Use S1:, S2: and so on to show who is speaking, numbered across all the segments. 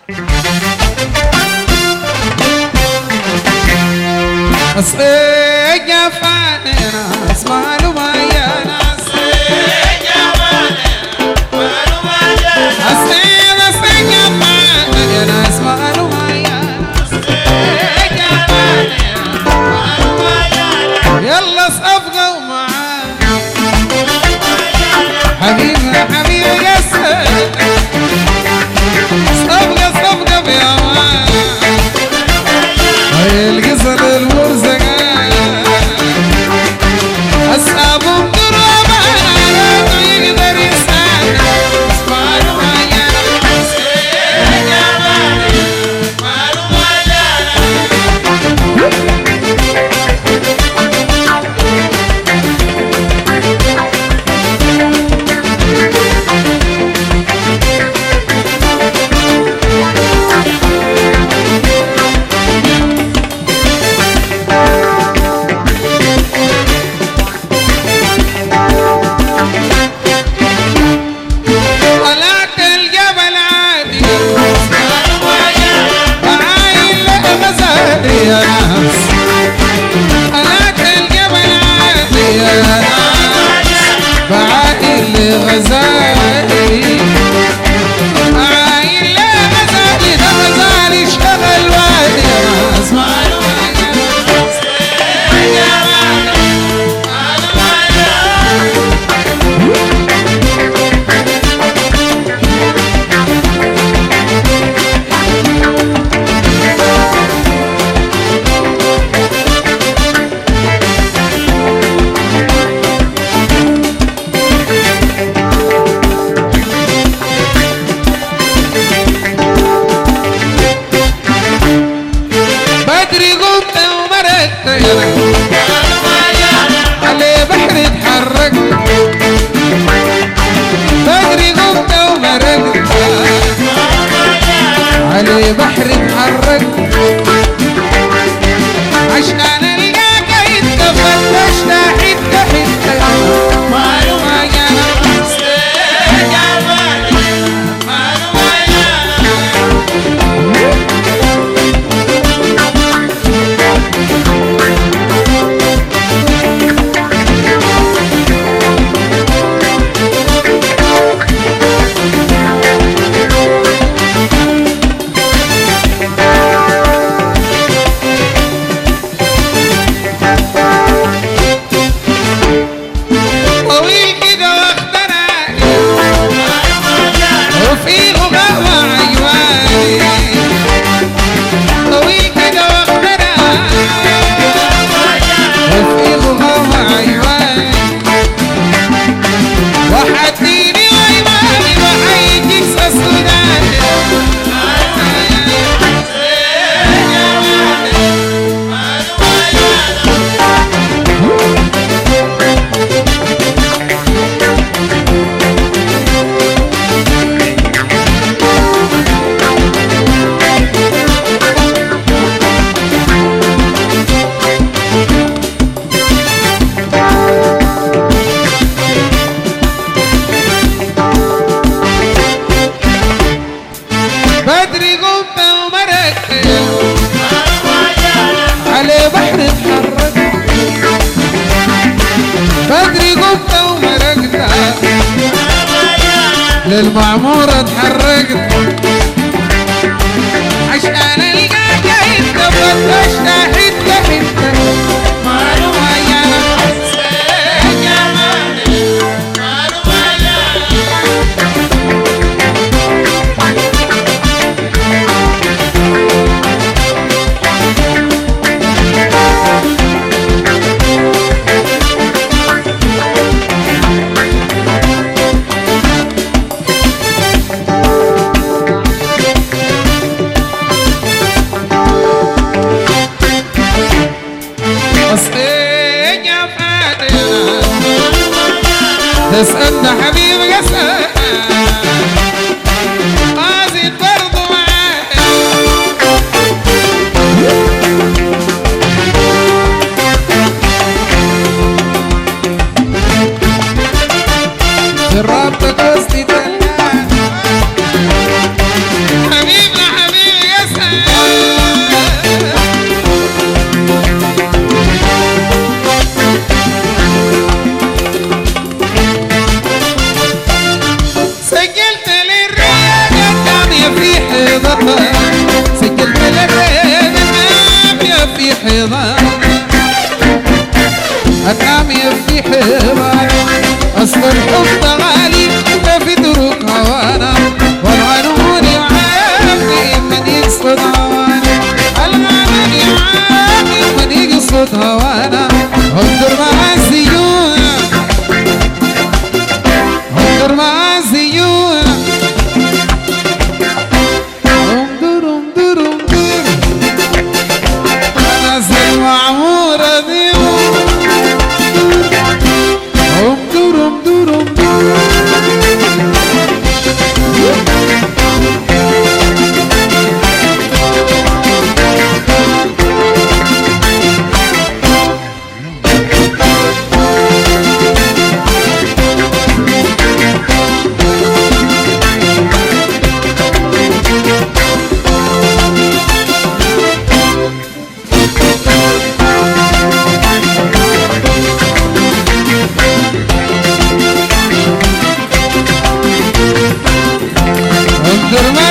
S1: أصيق يا فانينا اسمعوا ما يا ناس يا فانينا ما يا ناس أصيق يا فانينا اسمعوا ما يا ناس يا فانينا ما يا ناس يلا صفقة ومعاك حبيبي حبيبي يا سيد صفقة صفقة بيوان هاي القصر المرزقة أصحابهم قرابة ما يقدر يساعد اسمعوا ما يا ناس يا فانينا اسمعوا ما يا ناس طلعت الجبل عادي بعاين غزالي يا ناس طلعت الجبل عادي يا ناس بعاين غزالي بعاين غزالي ده غزالي اشتغل وادي يا ناس مالو بدري قمت ومرقت على بحر اتحركت بدري قمت ومرقت على بحر اتحركت عشان القاك انت فتشت حته حته مالو ما يا ناس يا فانينا مالو ما يا ناس طويل كده واخترع وفيه قهوة عيواني طويل كده واخترع وفيه قهوة عيواني وحديني وعيواني وحيجيك سوداني بدري قمت ومرقت على بحر اتحركت بدري قمت ومرقت للمعمورة اتحركت عشان القاك انت فتشت حته حته مالو ما يا ناس يا فانينا مالو ما يا ناس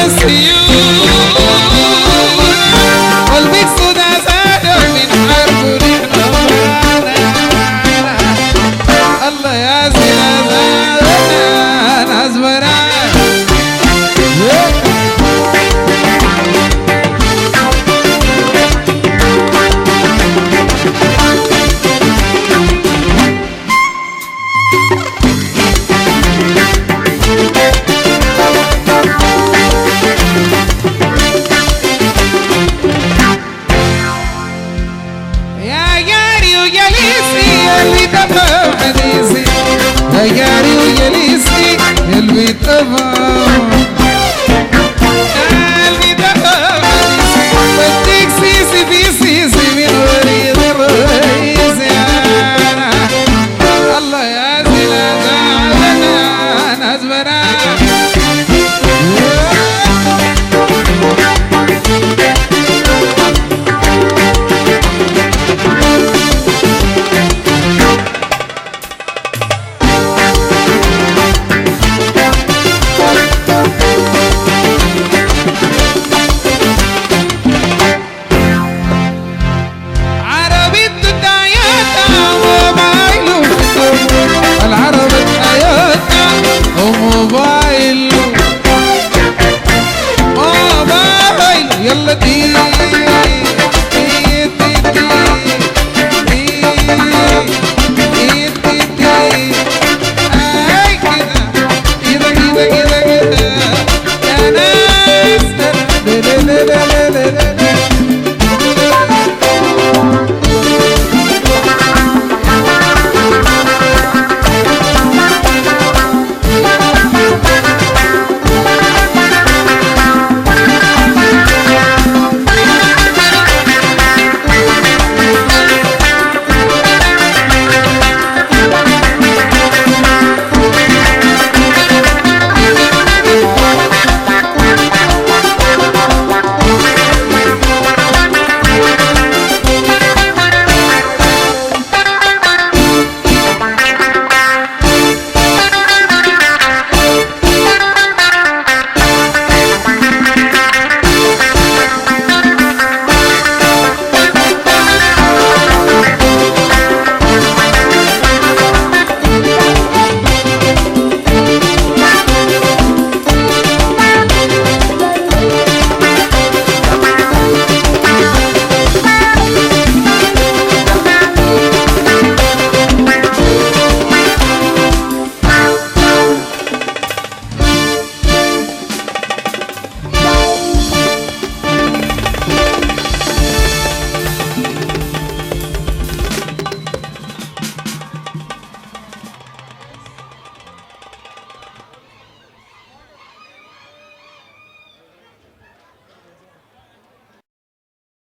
S1: السيول والمقصود أزاد من حرب الله يا زلزال أزمرا ياري ويليسي قلبي طبعا قلبي طبعا بديك سيسي في سيسي من وريد الرئيس يا الله يا زلزال أزمرا يلا دي